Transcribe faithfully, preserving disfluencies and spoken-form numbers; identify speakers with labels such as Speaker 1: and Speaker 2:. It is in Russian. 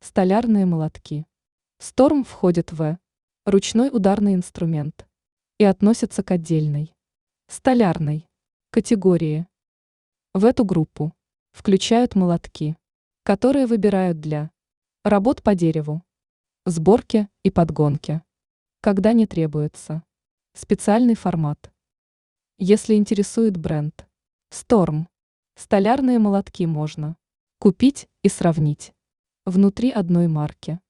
Speaker 1: Столярные молотки. Storm входит в ручной ударный инструмент и относится к отдельной столярной категории. В эту группу включают молотки, которые выбирают для работ по дереву, сборке и подгонке, когда не требуется специальный формат. Если интересует бренд Storm, столярные молотки можно купить и сравнить внутри одной марки.